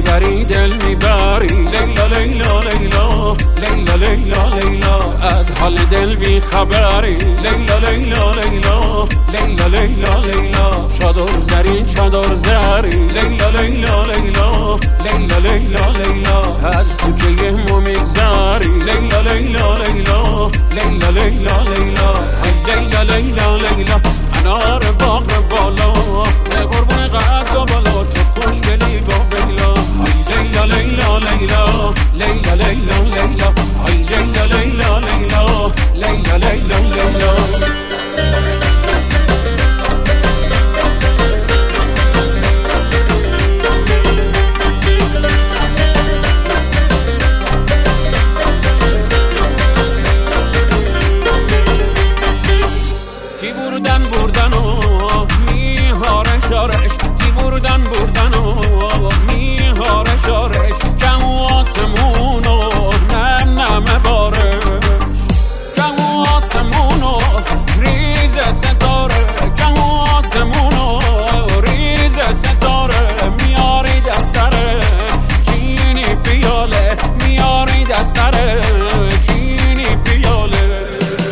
میبری دل میبری لیلا لیلا لیلا لیلا لیلا لیلا از حال دل بی خبری لیلا لیلا لیلا لیلا لیلا لیلا چادر زری چادر زری لیلا لیلا لیلا لیلا لیلا لیلا از کوچه مو میگذری لیلا لیلا لیلا لیلا لیلا لیلا لیلا لیلا لیلا انار باغ بالا به قربون قد و بالا تو خوشگلی با بیلا لیلا لیلا لیلا لیلا لیلا لیلا لیلا لیلا لیلا لیلا لیلا لیلا بردن و میهاره شارش کی بردن و میهاره شارش کم و آسمون و نم نم بارش کم و آسمون و ریز ستاره کم و آسمون و ریز ستاره میاری دستره چینی پیاله میاری دستره چینی پیاله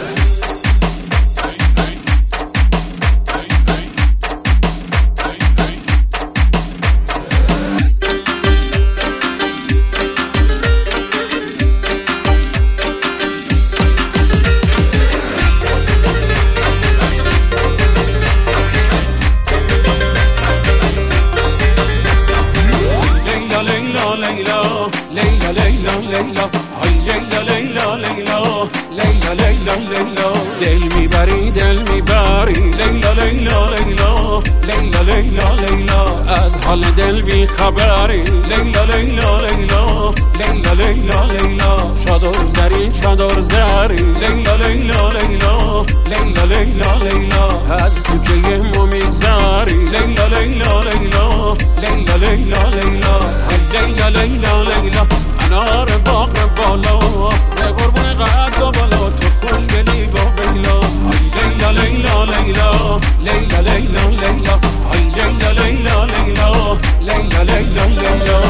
لیلا لیلا لیلا ای لیلا لیلا لیلا لیلا لیلا لیلا دل میبری دل میبری لیلا لیلا لیلا لیلا لیلا لیلا از حال دل بی خبری لیلا لیلا لیلا لیلا لیلا لیلا چادر زری چادر زری لیلا لیلا لیلا لیلا لیلا لیلا از کوچه مو میگذری لیلا لیلا لیلا لیلا لیلا لیلا لیلا لیلا لیلا انار باغ بالا به قربون قد و بالا تو خوشگلی با بیلا لیلا لیلا لیلا لیلا لیلا لیلا لیلا لیلا لیلا لیلا لیلا لیلا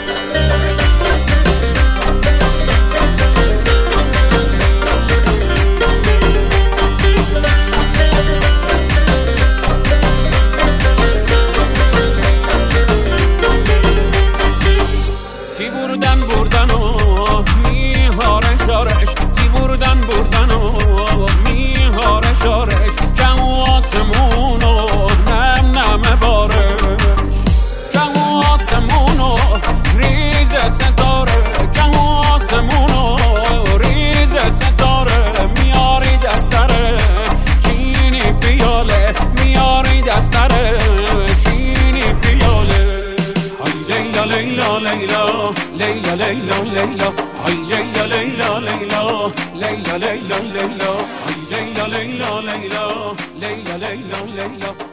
بردن و میهاره شارش کی بردن و میهاره شارش کم و آسمون و نم نم بارش کم و آسمون و ریز ستاره کم و آسمون و ریز ستاره میاری دستره چینی پیاله میاری دستره چینی پیاله لیلا لیلا لیلا لیلا لیلا لیلا لیلا لیلا لیلا لیلا لیلا لیلا لیلا لیلا لیلا لیلا لیلا لیلا